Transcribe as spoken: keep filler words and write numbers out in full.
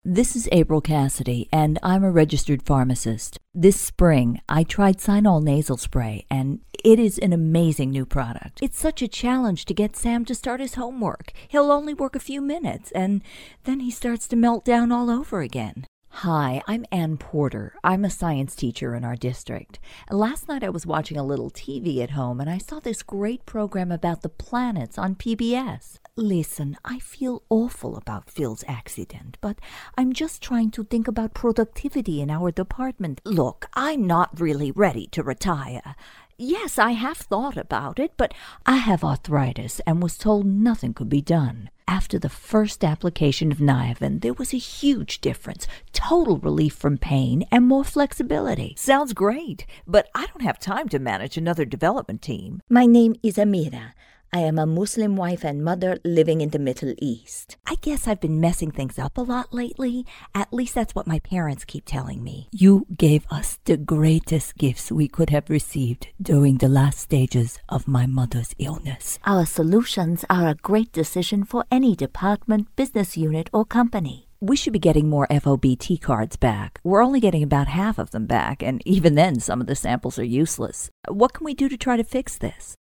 This is April Cassidy, and I'm a registered pharmacist. This spring, I tried Cynol nasal spray, and it is an amazing new product. It's such a challenge to get Sam to start his homework. He'll only work a few minutes, and then he starts to melt down all over again. Hi, I'm Ann Porter. I'm a science teacher in our district. Last night I was watching a little T V at home, and I saw this great program about the planets on P B S. Listen, I feel awful about Phil's accident, but I'm just trying to think about productivity in our department. Look, I'm not really ready to retire. Yes, I have thought about it, but I have arthritis and was told nothing could be done. After the first application of Niaven, there was a huge difference, total relief from pain and more flexibility. Sounds great, but I don't have time to manage another development team. My name is Amira. I am a Muslim wife and mother living in the Middle East. I guess I've been messing things up a lot lately. At least that's what my parents keep telling me. You gave us the greatest gifts we could have received during the last stages of my mother's illness. Our solutions are a great decision for any department, business unit, or company. We should be getting more F O B T cards back. We're only getting about half of them back, and even then some of the samples are useless. What can we do to try to fix this?